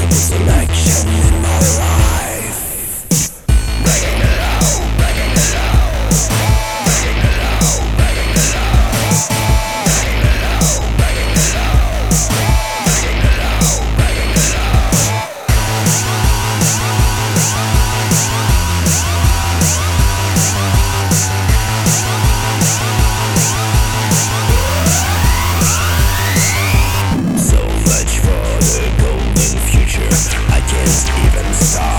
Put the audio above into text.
selection in my life. Breaking the law, breaking the law, breaking the law, breaking the law, breaking the law, breaking the law, breaking the law, breaking the law. So much for the golden future. I can't even start.